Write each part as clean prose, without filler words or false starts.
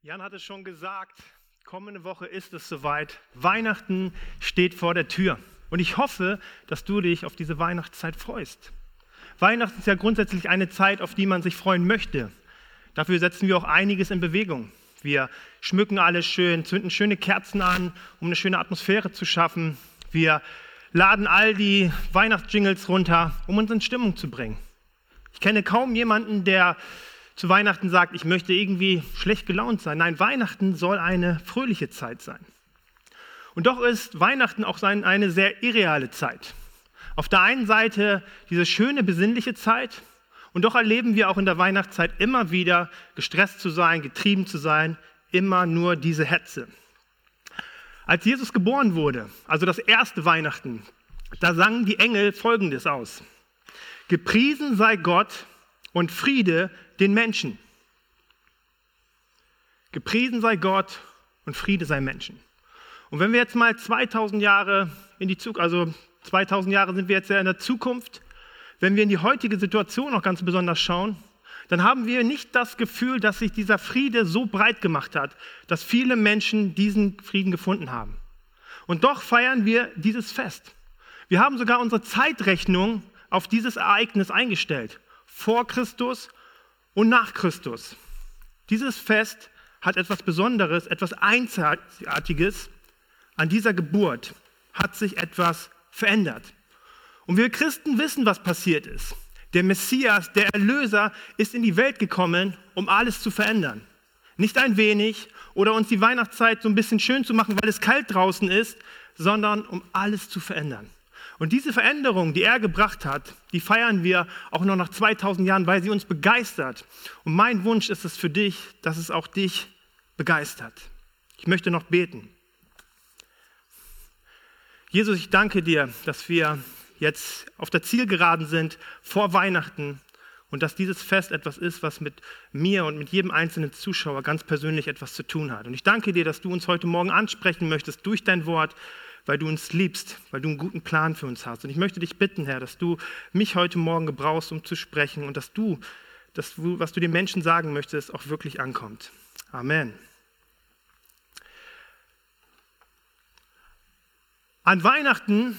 Jan hat es schon gesagt, kommende Woche ist es soweit. Weihnachten steht vor der Tür. Und ich hoffe, dass du dich auf diese Weihnachtszeit freust. Weihnachten ist ja grundsätzlich eine Zeit, auf die man sich freuen möchte. Dafür setzen wir auch einiges in Bewegung. Wir schmücken alles schön, zünden schöne Kerzen an, um eine schöne Atmosphäre zu schaffen. Wir laden all die Weihnachtsjingles runter, um uns in Stimmung zu bringen. Ich kenne kaum jemanden, der zu Weihnachten sagt, ich möchte irgendwie schlecht gelaunt sein. Nein, Weihnachten soll eine fröhliche Zeit sein. Und doch ist Weihnachten auch eine sehr irreale Zeit. Auf der einen Seite diese schöne, besinnliche Zeit, und doch erleben wir auch in der Weihnachtszeit immer wieder, gestresst zu sein, getrieben zu sein, immer nur diese Hetze. Als Jesus geboren wurde, also das erste Weihnachten, da sangen die Engel Folgendes aus: Gepriesen sei Gott und Friede den Menschen. Gepriesen sei Gott und Friede sei Menschen. Und wenn wir jetzt mal 2000 Jahre in die Zukunft, also 2000 Jahre sind wir jetzt ja in der Zukunft, wenn wir in die heutige Situation noch ganz besonders schauen, dann haben wir nicht das Gefühl, dass sich dieser Friede so breit gemacht hat, dass viele Menschen diesen Frieden gefunden haben. Und doch feiern wir dieses Fest. Wir haben sogar unsere Zeitrechnung auf dieses Ereignis eingestellt, vor Christus und nach Christus. Dieses Fest hat etwas Besonderes, etwas Einzigartiges. An dieser Geburt hat sich etwas verändert. Und wir Christen wissen, was passiert ist. Der Messias, der Erlöser, ist in die Welt gekommen, um alles zu verändern. Nicht ein wenig oder uns die Weihnachtszeit so ein bisschen schön zu machen, weil es kalt draußen ist, sondern um alles zu verändern. Und diese Veränderung, die er gebracht hat, die feiern wir auch noch nach 2000 Jahren, weil sie uns begeistert. Und mein Wunsch ist es für dich, dass es auch dich begeistert. Ich möchte noch beten. Jesus, ich danke dir, dass wir jetzt auf der Zielgeraden sind vor Weihnachten und dass dieses Fest etwas ist, was mit mir und mit jedem einzelnen Zuschauer ganz persönlich etwas zu tun hat. Und ich danke dir, dass du uns heute Morgen ansprechen möchtest durch dein Wort, weil du uns liebst, weil du einen guten Plan für uns hast. Und ich möchte dich bitten, Herr, dass du mich heute Morgen gebrauchst, um zu sprechen und dass du, was du den Menschen sagen möchtest, auch wirklich ankommt. Amen. An Weihnachten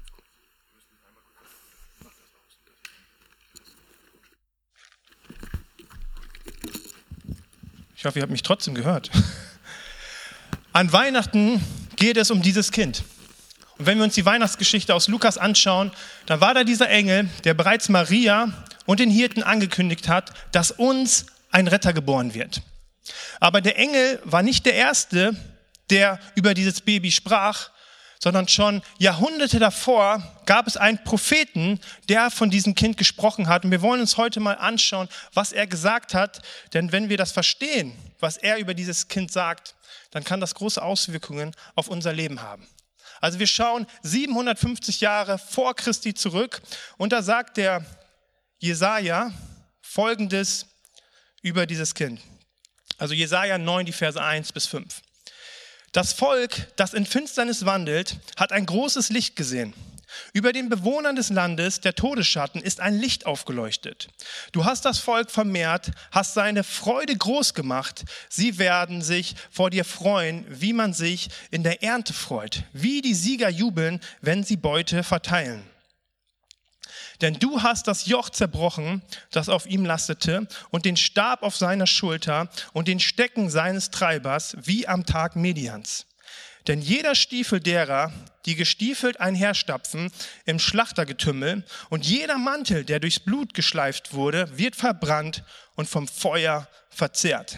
ich hoffe, ihr habt mich trotzdem gehört. An Weihnachten geht es um dieses Kind. Und wenn wir uns die Weihnachtsgeschichte aus Lukas anschauen, dann war da dieser Engel, der bereits Maria und den Hirten angekündigt hat, dass uns ein Retter geboren wird. Aber der Engel war nicht der Erste, der über dieses Baby sprach, sondern schon Jahrhunderte davor gab es einen Propheten, der von diesem Kind gesprochen hat. Und wir wollen uns heute mal anschauen, was er gesagt hat. Denn wenn wir das verstehen, was er über dieses Kind sagt, dann kann das große Auswirkungen auf unser Leben haben. Also wir schauen 750 Jahre vor Christi zurück und da sagt der Jesaja Folgendes über dieses Kind. Also Jesaja 9, die Verse 1 bis 5. Das Volk, das in Finsternis wandelt, hat ein großes Licht gesehen. Über den Bewohnern des Landes, der Todesschatten, ist ein Licht aufgeleuchtet. Du hast das Volk vermehrt, hast seine Freude groß gemacht. Sie werden sich vor dir freuen, wie man sich in der Ernte freut, wie die Sieger jubeln, wenn sie Beute verteilen. Denn du hast das Joch zerbrochen, das auf ihm lastete, und den Stab auf seiner Schulter und den Stecken seines Treibers, wie am Tag Medians. Denn jeder Stiefel derer, die gestiefelt einherstapfen im Schlachtergetümmel, und jeder Mantel, der durchs Blut geschleift wurde, wird verbrannt und vom Feuer verzehrt.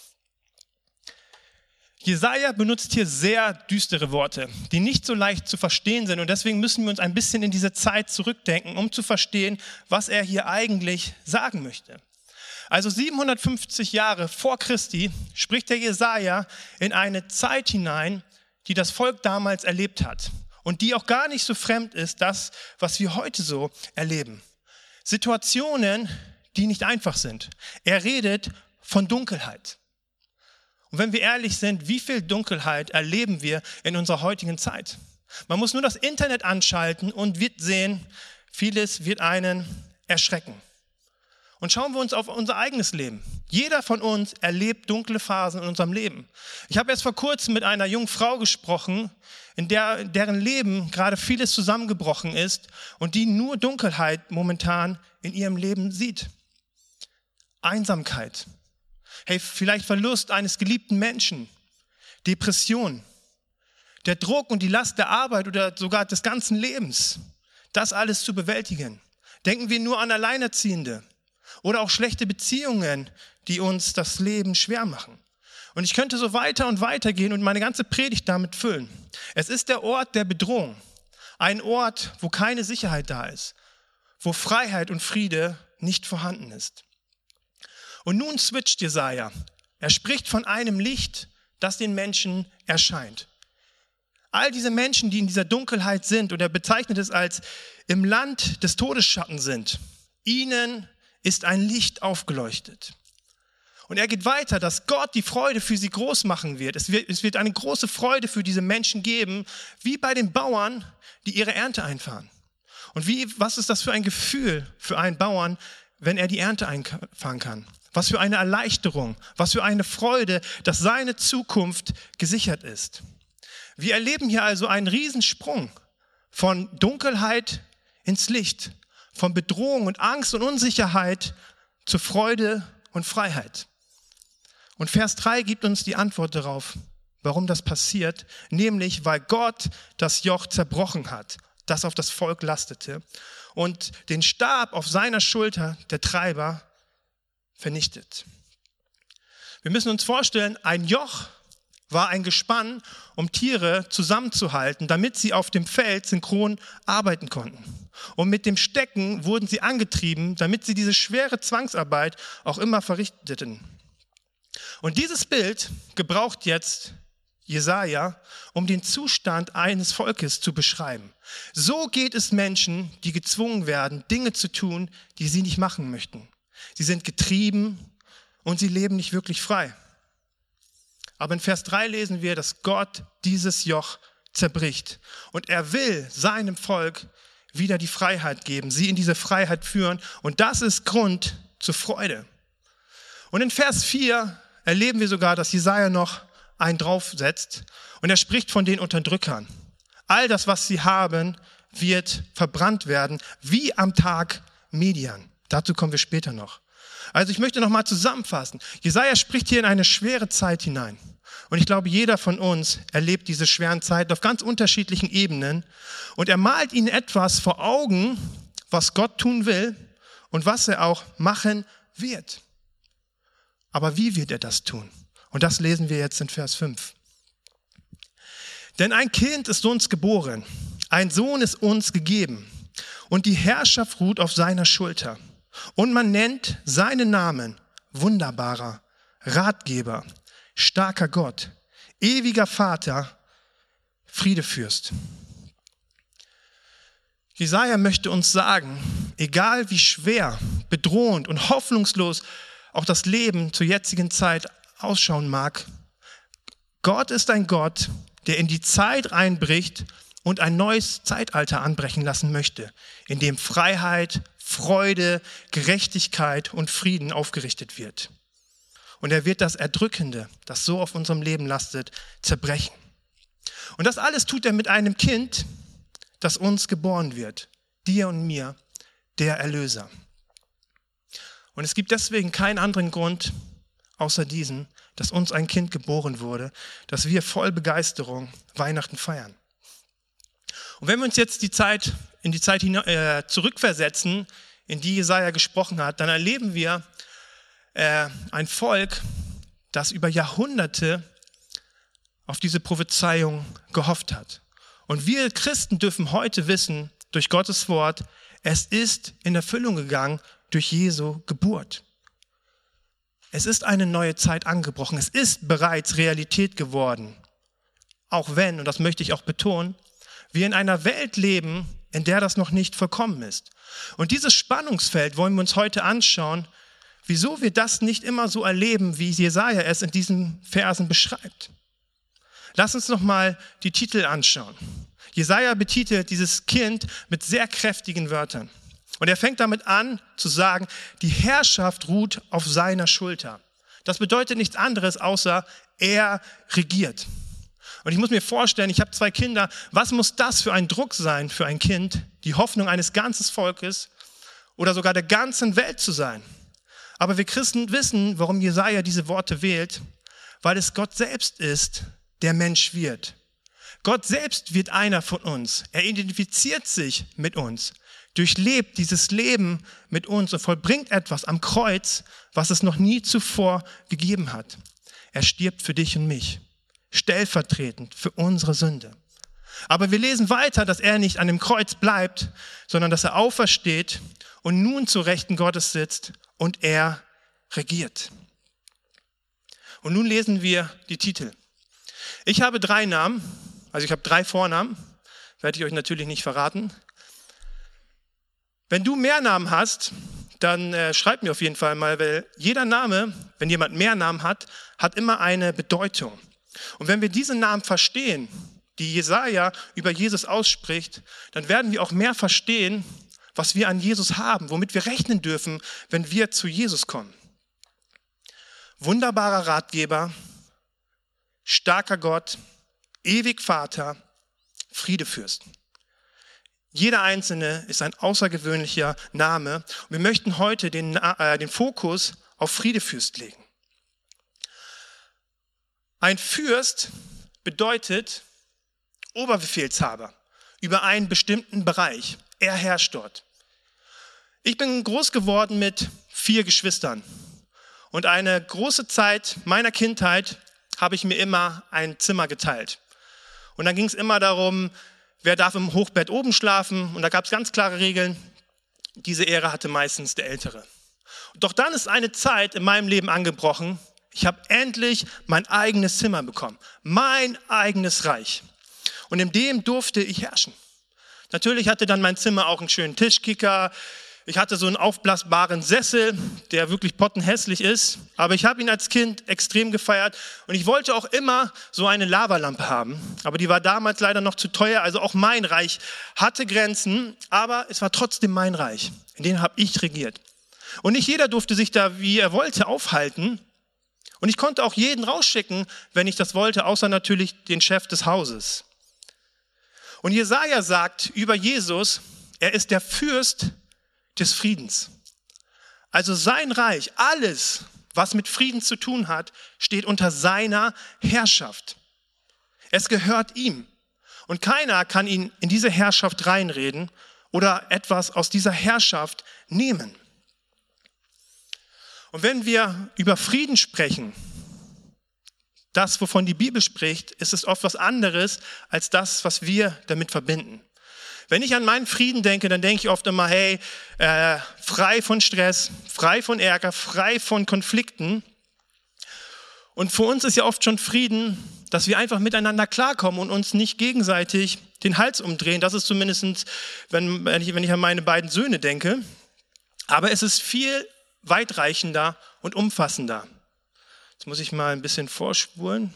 Jesaja benutzt hier sehr düstere Worte, die nicht so leicht zu verstehen sind. Und deswegen müssen wir uns ein bisschen in diese Zeit zurückdenken, um zu verstehen, was er hier eigentlich sagen möchte. Also 750 Jahre vor Christi spricht der Jesaja in eine Zeit hinein, die das Volk damals erlebt hat. Und die auch gar nicht so fremd ist, das, was wir heute so erleben. Situationen, die nicht einfach sind. Er redet von Dunkelheit. Und wenn wir ehrlich sind, wie viel Dunkelheit erleben wir in unserer heutigen Zeit? Man muss nur das Internet anschalten und wird sehen, vieles wird einen erschrecken. Und schauen wir uns auf unser eigenes Leben. Jeder von uns erlebt dunkle Phasen in unserem Leben. Ich habe erst vor kurzem mit einer jungen Frau gesprochen, in deren Leben gerade vieles zusammengebrochen ist und die nur Dunkelheit momentan in ihrem Leben sieht. Einsamkeit. Hey, vielleicht Verlust eines geliebten Menschen. Depression. Der Druck und die Last der Arbeit oder sogar des ganzen Lebens. Das alles zu bewältigen. Denken wir nur an Alleinerziehende oder auch schlechte Beziehungen, die uns das Leben schwer machen. Und ich könnte so weiter und weiter gehen und meine ganze Predigt damit füllen. Es ist der Ort der Bedrohung. Ein Ort, wo keine Sicherheit da ist, wo Freiheit und Friede nicht vorhanden ist. Und nun switcht Jesaja. Er spricht von einem Licht, das den Menschen erscheint. All diese Menschen, die in dieser Dunkelheit sind, und er bezeichnet es als im Land des Todesschatten sind, ihnen ist ein Licht aufgeleuchtet. Und er geht weiter, dass Gott die Freude für sie groß machen wird. Es wird eine große Freude für diese Menschen geben, wie bei den Bauern, die ihre Ernte einfahren. Und was ist das für ein Gefühl für einen Bauern, wenn er die Ernte einfahren kann? Was für eine Erleichterung, was für eine Freude, dass seine Zukunft gesichert ist. Wir erleben hier also einen Riesensprung von Dunkelheit ins Licht, von Bedrohung und Angst und Unsicherheit zur Freude und Freiheit. Und Vers 3 gibt uns die Antwort darauf, warum das passiert, nämlich weil Gott das Joch zerbrochen hat, das auf das Volk lastete und den Stab auf seiner Schulter der Treiber vernichtet. Wir müssen uns vorstellen, ein Joch war ein Gespann, um Tiere zusammenzuhalten, damit sie auf dem Feld synchron arbeiten konnten. Und mit dem Stecken wurden sie angetrieben, damit sie diese schwere Zwangsarbeit auch immer verrichteten. Und dieses Bild gebraucht jetzt Jesaja, um den Zustand eines Volkes zu beschreiben. So geht es Menschen, die gezwungen werden, Dinge zu tun, die sie nicht machen möchten. Sie sind getrieben und sie leben nicht wirklich frei. Aber in Vers 3 lesen wir, dass Gott dieses Joch zerbricht. Und er will seinem Volk wieder die Freiheit geben, sie in diese Freiheit führen. Und das ist Grund zur Freude. Und in Vers 4 erleben wir sogar, dass Jesaja noch einen draufsetzt. Und er spricht von den Unterdrückern. All das, was sie haben, wird verbrannt werden, wie am Tag Midian. Dazu kommen wir später noch. Also ich möchte nochmal zusammenfassen. Jesaja spricht hier in eine schwere Zeit hinein. Und ich glaube, jeder von uns erlebt diese schweren Zeiten auf ganz unterschiedlichen Ebenen. Und er malt ihnen etwas vor Augen, was Gott tun will und was er auch machen wird. Aber wie wird er das tun? Und das lesen wir jetzt in Vers 5. Denn ein Kind ist uns geboren, ein Sohn ist uns gegeben und die Herrschaft ruht auf seiner Schulter. Und man nennt seinen Namen Wunderbarer, Ratgeber, starker Gott, ewiger Vater, Friedefürst. Jesaja möchte uns sagen, egal wie schwer, bedrohend und hoffnungslos auch das Leben zur jetzigen Zeit ausschauen mag, Gott ist ein Gott, der in die Zeit reinbricht und ein neues Zeitalter anbrechen lassen möchte, in dem Freiheit, Freude, Gerechtigkeit und Frieden aufgerichtet wird. Und er wird das Erdrückende, das so auf unserem Leben lastet, zerbrechen. Und das alles tut er mit einem Kind, das uns geboren wird, dir und mir, der Erlöser. Und es gibt deswegen keinen anderen Grund, außer diesen, dass uns ein Kind geboren wurde, dass wir voll Begeisterung Weihnachten feiern. Und wenn wir uns jetzt in die Zeit zurückversetzen, in die Jesaja gesprochen hat, dann erleben wir ein Volk, das über Jahrhunderte auf diese Prophezeiung gehofft hat. Und wir Christen dürfen heute wissen, durch Gottes Wort, es ist in Erfüllung gegangen durch Jesu Geburt. Es ist eine neue Zeit angebrochen. Es ist bereits Realität geworden. Auch wenn, und das möchte ich auch betonen, wir in einer Welt leben, in der das noch nicht vollkommen ist. Und dieses Spannungsfeld wollen wir uns heute anschauen, wieso wir das nicht immer so erleben, wie Jesaja es in diesen Versen beschreibt. Lass uns nochmal die Titel anschauen. Jesaja betitelt dieses Kind mit sehr kräftigen Wörtern. Und er fängt damit an zu sagen, die Herrschaft ruht auf seiner Schulter. Das bedeutet nichts anderes, außer er regiert. Und ich muss mir vorstellen, ich habe 2 Kinder, was muss das für ein Druck sein für ein Kind, die Hoffnung eines ganzen Volkes oder sogar der ganzen Welt zu sein? Aber wir Christen wissen, warum Jesaja diese Worte wählt, weil es Gott selbst ist, der Mensch wird. Gott selbst wird einer von uns. Er identifiziert sich mit uns, durchlebt dieses Leben mit uns und vollbringt etwas am Kreuz, was es noch nie zuvor gegeben hat. Er stirbt für dich und mich, stellvertretend für unsere Sünde. Aber wir lesen weiter, dass er nicht an dem Kreuz bleibt, sondern dass er aufersteht und nun zur Rechten Gottes sitzt und er regiert. Und nun lesen wir die Titel. Ich habe 3 Namen, also ich habe 3 Vornamen, werde ich euch natürlich nicht verraten. Wenn du mehr Namen hast, dann schreib mir auf jeden Fall mal, weil jeder Name, wenn jemand mehr Namen hat, hat immer eine Bedeutung. Und wenn wir diese Namen verstehen, die Jesaja über Jesus ausspricht, dann werden wir auch mehr verstehen, was wir an Jesus haben, womit wir rechnen dürfen, wenn wir zu Jesus kommen. Wunderbarer Ratgeber, starker Gott, ewig Vater, Friedefürst. Jeder einzelne ist ein außergewöhnlicher Name. Und wir möchten heute den Fokus auf Friedefürst legen. Ein Fürst bedeutet Oberbefehlshaber über einen bestimmten Bereich. Er herrscht dort. Ich bin groß geworden mit 4 Geschwistern. Und eine große Zeit meiner Kindheit habe ich mir immer ein Zimmer geteilt. Und dann ging es immer darum, wer darf im Hochbett oben schlafen. Und da gab es ganz klare Regeln. Diese Ehre hatte meistens der Ältere. Doch dann ist eine Zeit in meinem Leben angebrochen. Ich habe endlich mein eigenes Zimmer bekommen. Mein eigenes Reich. Und in dem durfte ich herrschen. Natürlich hatte dann mein Zimmer auch einen schönen Tischkicker. Ich hatte so einen aufblasbaren Sessel, der wirklich pottenhässlich ist. Aber ich habe ihn als Kind extrem gefeiert. Und ich wollte auch immer so eine Lavalampe haben. Aber die war damals leider noch zu teuer. Also auch mein Reich hatte Grenzen. Aber es war trotzdem mein Reich. In dem habe ich regiert. Und nicht jeder durfte sich da, wie er wollte, aufhalten. Und ich konnte auch jeden rausschicken, wenn ich das wollte, außer natürlich den Chef des Hauses. Und Jesaja sagt über Jesus, er ist der Fürst des Friedens. Also sein Reich, alles, was mit Frieden zu tun hat, steht unter seiner Herrschaft. Es gehört ihm. Und keiner kann ihn in diese Herrschaft reinreden oder etwas aus dieser Herrschaft nehmen. Und wenn wir über Frieden sprechen, das, wovon die Bibel spricht, ist es oft was anderes als das, was wir damit verbinden. Wenn ich an meinen Frieden denke, dann denke ich oft immer, hey, frei von Stress, frei von Ärger, frei von Konflikten. Und für uns ist ja oft schon Frieden, dass wir einfach miteinander klarkommen und uns nicht gegenseitig den Hals umdrehen. Das ist zumindest, wenn ich an meine beiden Söhne denke. Aber es ist viel weitreichender und umfassender. Jetzt muss ich mal ein bisschen vorspulen.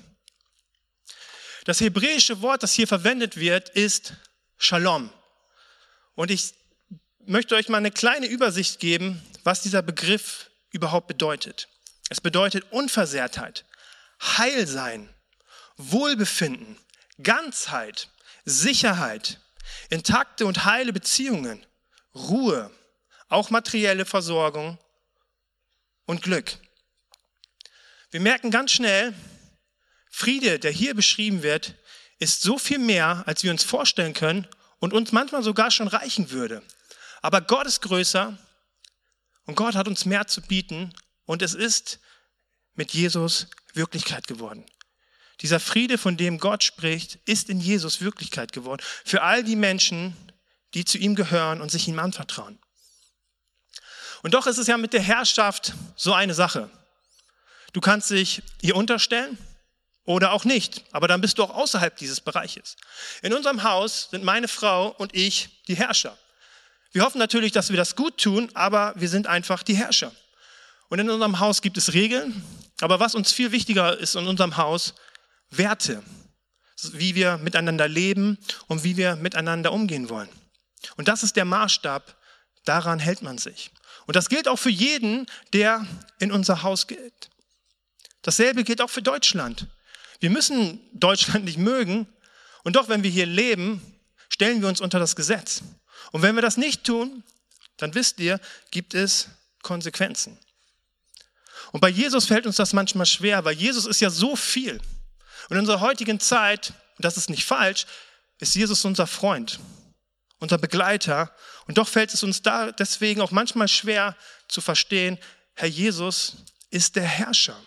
Das hebräische Wort, das hier verwendet wird, ist Shalom. Und ich möchte euch mal eine kleine Übersicht geben, was dieser Begriff überhaupt bedeutet. Es bedeutet Unversehrtheit, Heilsein, Wohlbefinden, Ganzheit, Sicherheit, intakte und heile Beziehungen, Ruhe, auch materielle Versorgung und Glück. Wir merken ganz schnell, Friede, der hier beschrieben wird, ist so viel mehr, als wir uns vorstellen können und uns manchmal sogar schon reichen würde. Aber Gott ist größer und Gott hat uns mehr zu bieten und es ist mit Jesus Wirklichkeit geworden. Dieser Friede, von dem Gott spricht, ist in Jesus Wirklichkeit geworden. Für all die Menschen, die zu ihm gehören und sich ihm anvertrauen. Und doch ist es ja mit der Herrschaft so eine Sache. Du kannst dich ihr unterstellen oder auch nicht, aber dann bist du auch außerhalb dieses Bereiches. In unserem Haus sind meine Frau und ich die Herrscher. Wir hoffen natürlich, dass wir das gut tun, aber wir sind einfach die Herrscher. Und in unserem Haus gibt es Regeln, aber was uns viel wichtiger ist in unserem Haus, Werte, wie wir miteinander leben und wie wir miteinander umgehen wollen. Und das ist der Maßstab, daran hält man sich. Und das gilt auch für jeden, der in unser Haus geht. Dasselbe gilt auch für Deutschland. Wir müssen Deutschland nicht mögen und doch, wenn wir hier leben, stellen wir uns unter das Gesetz. Und wenn wir das nicht tun, dann wisst ihr, gibt es Konsequenzen. Und bei Jesus fällt uns das manchmal schwer, weil Jesus ist ja so viel. Und in unserer heutigen Zeit, und das ist nicht falsch, ist Jesus unser Freund, unser Begleiter. Und doch fällt es uns da deswegen auch manchmal schwer zu verstehen, Herr Jesus ist der Herrscher.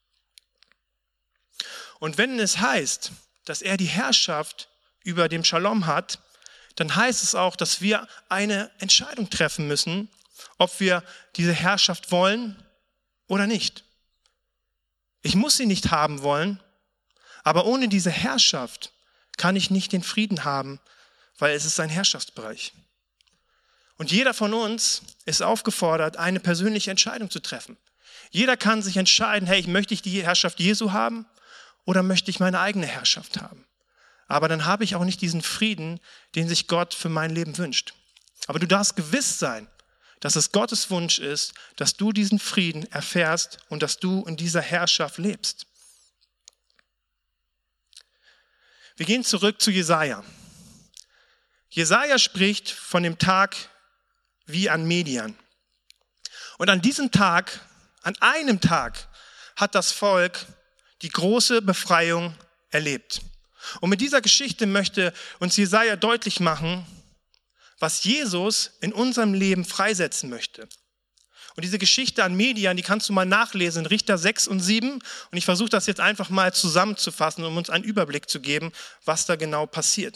Und wenn es heißt, dass er die Herrschaft über dem Shalom hat, dann heißt es auch, dass wir eine Entscheidung treffen müssen, ob wir diese Herrschaft wollen oder nicht. Ich muss sie nicht haben wollen, aber ohne diese Herrschaft kann ich nicht den Frieden haben, weil es ist sein Herrschaftsbereich. Und jeder von uns ist aufgefordert, eine persönliche Entscheidung zu treffen. Jeder kann sich entscheiden, hey, möchte ich die Herrschaft Jesu haben oder möchte ich meine eigene Herrschaft haben? Aber dann habe ich auch nicht diesen Frieden, den sich Gott für mein Leben wünscht. Aber du darfst gewiss sein, dass es Gottes Wunsch ist, dass du diesen Frieden erfährst und dass du in dieser Herrschaft lebst. Wir gehen zurück zu Jesaja. Jesaja spricht von dem Tag wie an Median. Und an diesem Tag, an einem Tag, hat das Volk die große Befreiung erlebt. Und mit dieser Geschichte möchte uns Jesaja deutlich machen, was Jesus in unserem Leben freisetzen möchte. Und diese Geschichte an Median, die kannst du mal nachlesen in Richter 6 und 7. Und ich versuche das jetzt einfach mal zusammenzufassen, um uns einen Überblick zu geben, was da genau passiert.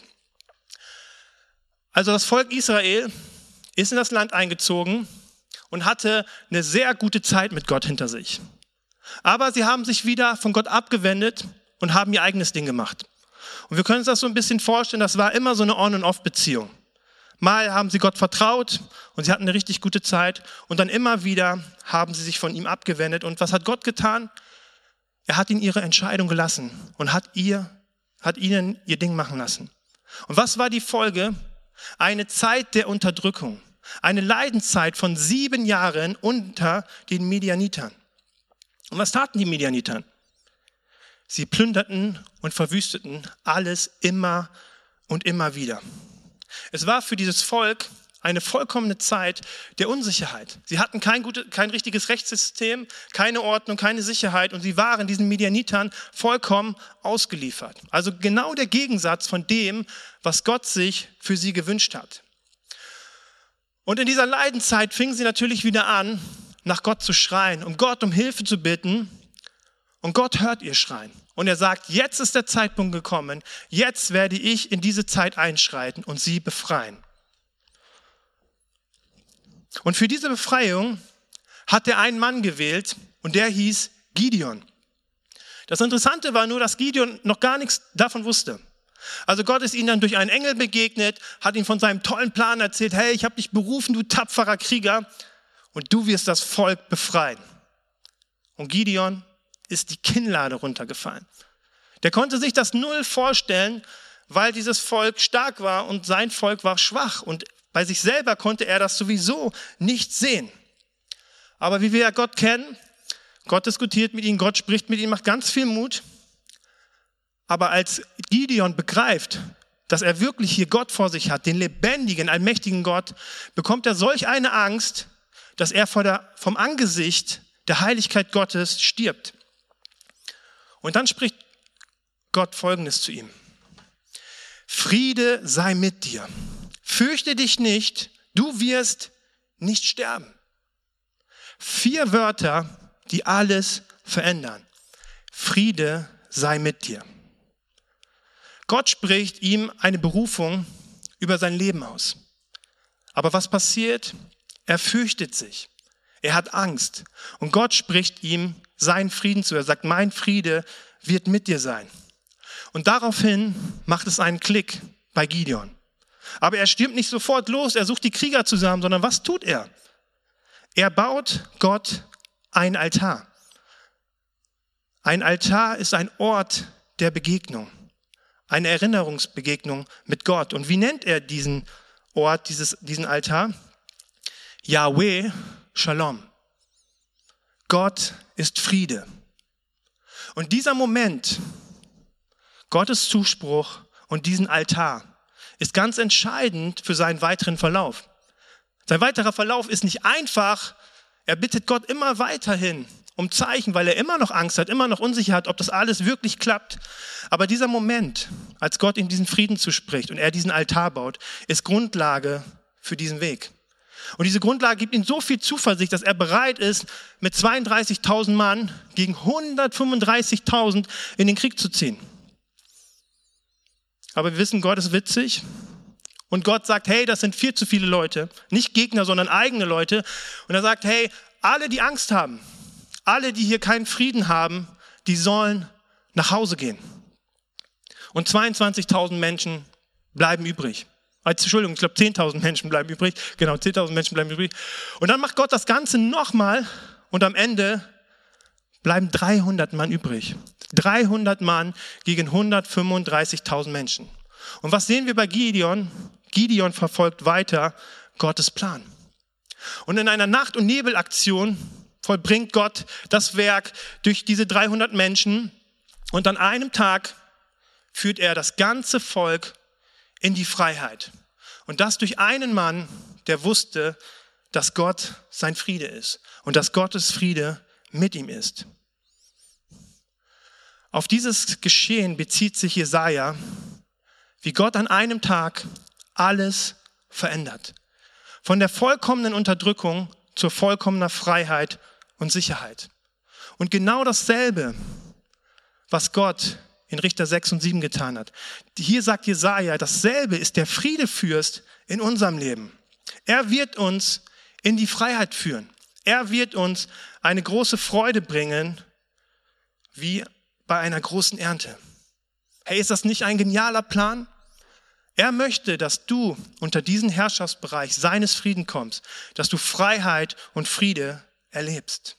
Also das Volk Israel ist in das Land eingezogen und hatte eine sehr gute Zeit mit Gott hinter sich. Aber sie haben sich wieder von Gott abgewendet und haben ihr eigenes Ding gemacht. Und wir können uns das so ein bisschen vorstellen, das war immer so eine On- und Off-Beziehung. Mal haben sie Gott vertraut und sie hatten eine richtig gute Zeit und dann immer wieder haben sie sich von ihm abgewendet. Und was hat Gott getan? Er hat ihnen ihre Entscheidung gelassen und hat ihnen ihr Ding machen lassen. Und was war die Folge? Eine Zeit der Unterdrückung, eine Leidenszeit von 7 Jahren unter den Medianitern. Und was taten die Medianiter? Sie plünderten und verwüsteten alles immer und immer wieder. Es war für dieses Volk eine vollkommene Zeit der Unsicherheit. Sie hatten kein richtiges Rechtssystem, keine Ordnung, keine Sicherheit und sie waren diesen Medianitern vollkommen ausgeliefert. Also genau der Gegensatz von dem, was Gott sich für sie gewünscht hat. Und in dieser Leidenszeit fingen sie natürlich wieder an, nach Gott zu schreien, um Gott um Hilfe zu bitten. Und Gott hört ihr Schreien. Und er sagt, jetzt ist der Zeitpunkt gekommen, jetzt werde ich in diese Zeit einschreiten und sie befreien. Und für diese Befreiung hat er einen Mann gewählt und der hieß Gideon. Das Interessante war nur, dass Gideon noch gar nichts davon wusste. Also Gott ist ihm dann durch einen Engel begegnet, hat ihm von seinem tollen Plan erzählt, hey, ich habe dich berufen, du tapferer Krieger, und du wirst das Volk befreien. Und Gideon ist die Kinnlade runtergefallen. Der konnte sich das null vorstellen, weil dieses Volk stark war und sein Volk war schwach. Und bei sich selber konnte er das sowieso nicht sehen. Aber wie wir ja Gott kennen, Gott diskutiert mit ihm, Gott spricht mit ihm, macht ganz viel Mut. Aber als Gideon begreift, dass er wirklich hier Gott vor sich hat, den lebendigen, allmächtigen Gott, bekommt er solch eine Angst, dass er vom Angesicht der Heiligkeit Gottes stirbt. Und dann spricht Gott Folgendes zu ihm. Friede sei mit dir. Fürchte dich nicht, du wirst nicht sterben. 4 Wörter, die alles verändern. Friede sei mit dir. Gott spricht ihm eine Berufung über sein Leben aus. Aber was passiert? Er fürchtet sich. Er hat Angst. Und Gott spricht ihm seinen Frieden zu. Er sagt, mein Friede wird mit dir sein. Und daraufhin macht es einen Klick bei Gideon. Aber er stürmt nicht sofort los, er sucht die Krieger zusammen, sondern was tut er? Er baut Gott ein Altar. Ein Altar ist ein Ort der Begegnung, eine Erinnerungsbegegnung mit Gott. Und wie nennt er diesen Ort, diesen Altar? Yahweh Shalom. Gott ist Friede. Und dieser Moment, Gottes Zuspruch und diesen Altar, ist ganz entscheidend für seinen weiteren Verlauf. Sein weiterer Verlauf ist nicht einfach. Er bittet Gott immer weiterhin um Zeichen, weil er immer noch Angst hat, immer noch Unsicherheit hat, ob das alles wirklich klappt. Aber dieser Moment, als Gott ihm diesen Frieden zuspricht und er diesen Altar baut, ist Grundlage für diesen Weg. Und diese Grundlage gibt ihm so viel Zuversicht, dass er bereit ist, mit 32.000 Mann gegen 135.000 in den Krieg zu ziehen. Aber wir wissen, Gott ist witzig. Und Gott sagt, hey, das sind viel zu viele Leute. Nicht Gegner, sondern eigene Leute. Und er sagt, hey, alle, die Angst haben, alle, die hier keinen Frieden haben, die sollen nach Hause gehen. Und 22.000 Menschen bleiben übrig. Entschuldigung, ich glaube 10.000 Menschen bleiben übrig. Genau, 10.000 Menschen bleiben übrig. Und dann macht Gott das Ganze nochmal und am Ende bleiben 300 Mann übrig. 300 Mann gegen 135.000 Menschen. Und was sehen wir bei Gideon? Gideon verfolgt weiter Gottes Plan. Und in einer Nacht- und Nebelaktion vollbringt Gott das Werk durch diese 300 Menschen. Und an einem Tag führt er das ganze Volk in die Freiheit. Und das durch einen Mann, der wusste, dass Gott sein Friede ist und dass Gottes Friede mit ihm ist. Auf dieses Geschehen bezieht sich Jesaja, wie Gott an einem Tag alles verändert. Von der vollkommenen Unterdrückung zur vollkommener Freiheit und Sicherheit. Und genau dasselbe, was Gott in Richter 6 und 7 getan hat. Hier sagt Jesaja, dasselbe ist der Friedefürst in unserem Leben. Er wird uns in die Freiheit führen. Er wird uns eine große Freude bringen, wie bei einer großen Ernte. Hey, ist das nicht ein genialer Plan? Er möchte, dass du unter diesen Herrschaftsbereich seines Friedens kommst, dass du Freiheit und Friede erlebst.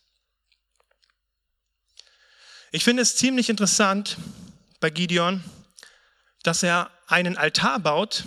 Ich finde es ziemlich interessant bei Gideon, dass er einen Altar baut,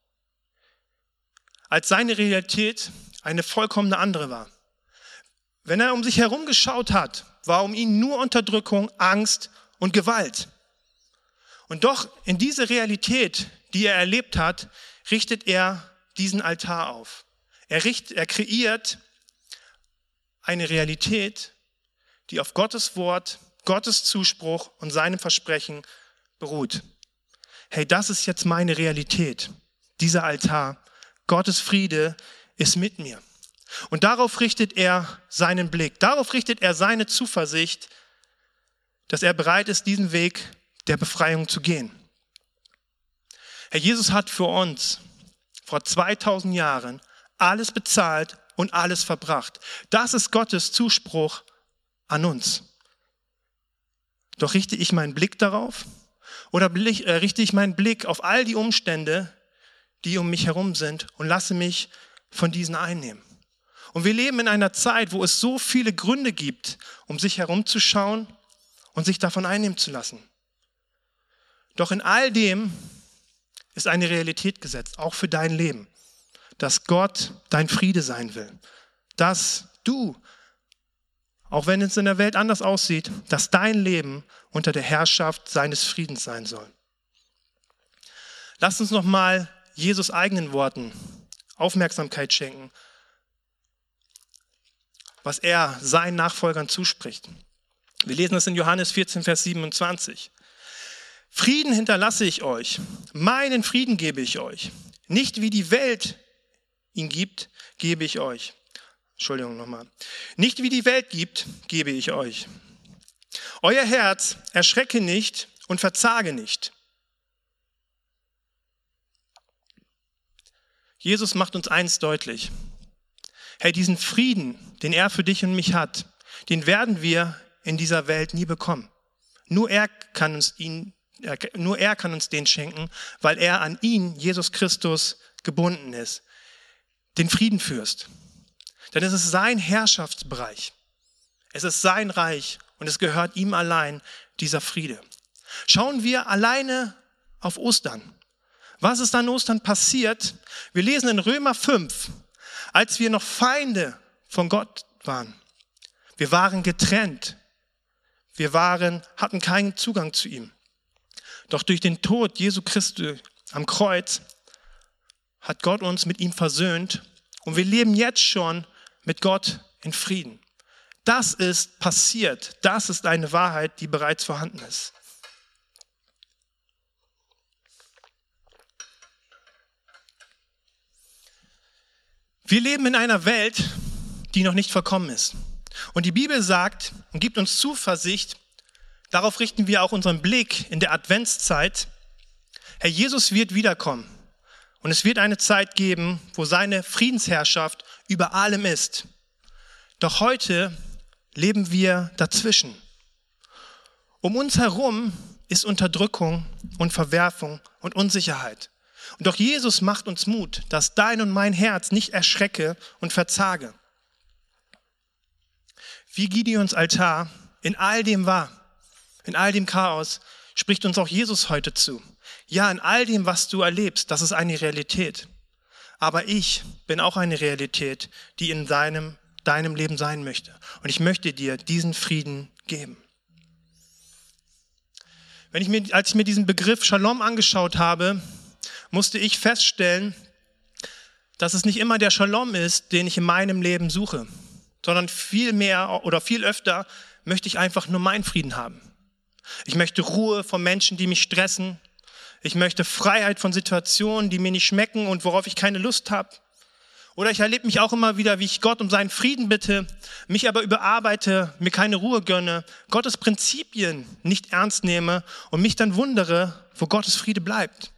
als seine Realität eine vollkommene andere war. Wenn er um sich herum geschaut hat, war um ihn nur Unterdrückung, Angst und Gewalt. Und doch in diese Realität, die er erlebt hat, richtet er diesen Altar auf. Er kreiert eine Realität, die auf Gottes Wort, Gottes Zuspruch und seinem Versprechen beruht. Hey, das ist jetzt meine Realität, dieser Altar. Gottes Friede ist mit mir. Und darauf richtet er seinen Blick, darauf richtet er seine Zuversicht, dass er bereit ist, diesen Weg der Befreiung zu gehen. Herr Jesus hat für uns vor 2000 Jahren alles bezahlt und alles verbracht. Das ist Gottes Zuspruch an uns. Doch richte ich meinen Blick darauf oder richte ich meinen Blick auf all die Umstände, die um mich herum sind und lasse mich von diesen einnehmen? Und wir leben in einer Zeit, wo es so viele Gründe gibt, um sich herumzuschauen und sich davon einnehmen zu lassen. Doch in all dem ist eine Realität gesetzt, auch für dein Leben, dass Gott dein Friede sein will, dass du, auch wenn es in der Welt anders aussieht, dass dein Leben unter der Herrschaft seines Friedens sein soll. Lasst uns nochmal Jesus' eigenen Worten Aufmerksamkeit schenken, was er seinen Nachfolgern zuspricht. Wir lesen es in Johannes 14, Vers 27. Frieden hinterlasse ich euch, meinen Frieden gebe ich euch. Nicht wie die Welt ihn gibt, gebe ich euch. Nicht wie die Welt gibt, gebe ich euch. Euer Herz erschrecke nicht und verzage nicht. Jesus macht uns eins deutlich. Hey, diesen Frieden, den er für dich und mich hat, den werden wir in dieser Welt nie bekommen. Nur er kann uns den schenken, weil er an ihn, Jesus Christus, gebunden ist. Den Friedenfürst. Denn es ist sein Herrschaftsbereich. Es ist sein Reich und es gehört ihm allein, dieser Friede. Schauen wir alleine auf Ostern. Was ist an Ostern passiert? Wir lesen in Römer 5, als wir noch Feinde von Gott waren. Wir waren getrennt. hatten keinen Zugang zu ihm. Doch durch den Tod Jesu Christi am Kreuz hat Gott uns mit ihm versöhnt und wir leben jetzt schon mit Gott in Frieden. Das ist passiert. Das ist eine Wahrheit, die bereits vorhanden ist. Wir leben in einer Welt, die noch nicht vollkommen ist. Und die Bibel sagt und gibt uns Zuversicht, darauf richten wir auch unseren Blick in der Adventszeit. Herr Jesus wird wiederkommen. Und es wird eine Zeit geben, wo seine Friedensherrschaft über allem ist. Doch heute leben wir dazwischen. Um uns herum ist Unterdrückung und Verwerfung und Unsicherheit. Und doch Jesus macht uns Mut, dass dein und mein Herz nicht erschrecke und verzage. Wie Gideons Altar in all dem war, in all dem Chaos, spricht uns auch Jesus heute zu. Ja, in all dem, was du erlebst, das ist eine Realität. Aber ich bin auch eine Realität, die in deinem Leben sein möchte. Und ich möchte dir diesen Frieden geben. Als ich mir diesen Begriff Shalom angeschaut habe, musste ich feststellen, dass es nicht immer der Shalom ist, den ich in meinem Leben suche, sondern viel mehr oder viel öfter möchte ich einfach nur meinen Frieden haben. Ich möchte Ruhe von Menschen, die mich stressen. Ich möchte Freiheit von Situationen, die mir nicht schmecken und worauf ich keine Lust habe. Oder ich erlebe mich auch immer wieder, wie ich Gott um seinen Frieden bitte, mich aber überarbeite, mir keine Ruhe gönne, Gottes Prinzipien nicht ernst nehme und mich dann wundere, wo Gottes Friede bleibt.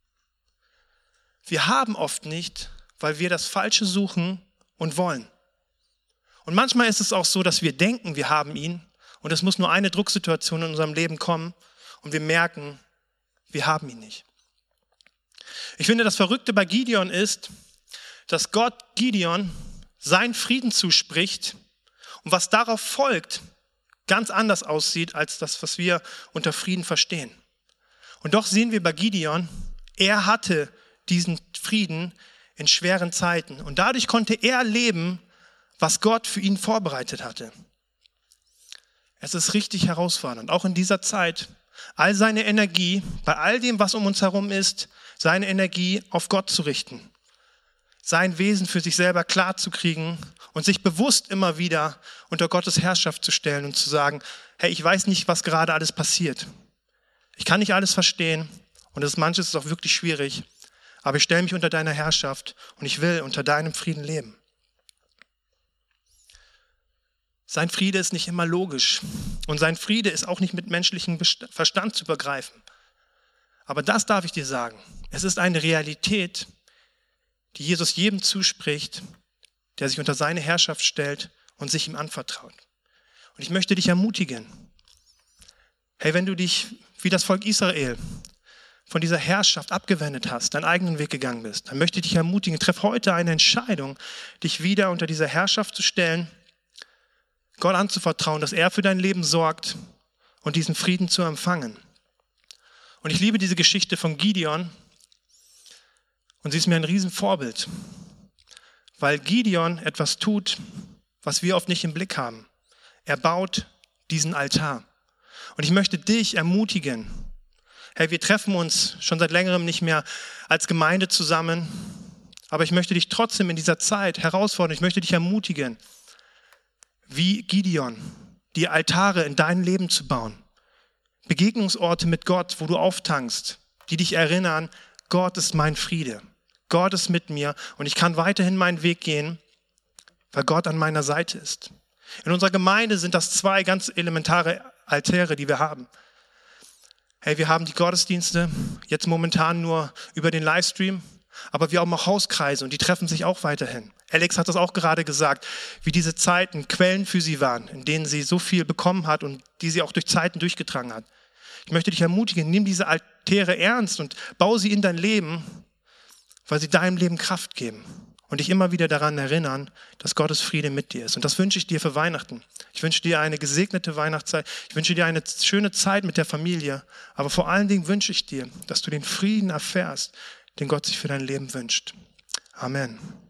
Wir haben oft nicht, weil wir das Falsche suchen und wollen. Und manchmal ist es auch so, dass wir denken, wir haben ihn und es muss nur eine Drucksituation in unserem Leben kommen und wir merken, wir haben ihn nicht. Ich finde, das Verrückte bei Gideon ist, dass Gott Gideon seinen Frieden zuspricht und was darauf folgt, ganz anders aussieht als das, was wir unter Frieden verstehen. Und doch sehen wir bei Gideon, er hatte diesen Frieden in schweren Zeiten und dadurch konnte er leben, was Gott für ihn vorbereitet hatte. Es ist richtig herausfordernd, auch in dieser Zeit, all seine Energie, bei all dem, was um uns herum ist, seine Energie auf Gott zu richten. Sein Wesen für sich selber klar zu kriegen und sich bewusst immer wieder unter Gottes Herrschaft zu stellen und zu sagen, hey, ich weiß nicht, was gerade alles passiert. Ich kann nicht alles verstehen und manches ist auch wirklich schwierig, aber ich stelle mich unter deiner Herrschaft und ich will unter deinem Frieden leben. Sein Friede ist nicht immer logisch und sein Friede ist auch nicht mit menschlichem Verstand zu begreifen. Aber das darf ich dir sagen, es ist eine Realität, die Jesus jedem zuspricht, der sich unter seine Herrschaft stellt und sich ihm anvertraut. Und ich möchte dich ermutigen, hey, wenn du dich wie das Volk Israel von dieser Herrschaft abgewendet hast, deinen eigenen Weg gegangen bist, dann möchte ich dich ermutigen, treff heute eine Entscheidung, dich wieder unter dieser Herrschaft zu stellen, Gott anzuvertrauen, dass er für dein Leben sorgt und diesen Frieden zu empfangen. Und ich liebe diese Geschichte von Gideon und sie ist mir ein Riesenvorbild, weil Gideon etwas tut, was wir oft nicht im Blick haben. Er baut diesen Altar. Und ich möchte dich ermutigen, hey, wir treffen uns schon seit längerem nicht mehr als Gemeinde zusammen, aber ich möchte dich trotzdem in dieser Zeit herausfordern, ich möchte dich ermutigen, wie Gideon, die Altare in dein Leben zu bauen. Begegnungsorte mit Gott, wo du auftankst, die dich erinnern, Gott ist mein Friede. Gott ist mit mir und ich kann weiterhin meinen Weg gehen, weil Gott an meiner Seite ist. In unserer Gemeinde sind das 2 ganz elementare Altäre, die wir haben. Hey, wir haben die Gottesdienste, jetzt momentan nur über den Livestream, aber wir haben auch Hauskreise und die treffen sich auch weiterhin. Alex hat das auch gerade gesagt, wie diese Zeiten Quellen für sie waren, in denen sie so viel bekommen hat und die sie auch durch Zeiten durchgetragen hat. Ich möchte dich ermutigen, nimm diese Altäre ernst und baue sie in dein Leben, weil sie deinem Leben Kraft geben und dich immer wieder daran erinnern, dass Gottes Friede mit dir ist. Und das wünsche ich dir für Weihnachten. Ich wünsche dir eine gesegnete Weihnachtszeit. Ich wünsche dir eine schöne Zeit mit der Familie. Aber vor allen Dingen wünsche ich dir, dass du den Frieden erfährst, den Gott sich für dein Leben wünscht. Amen.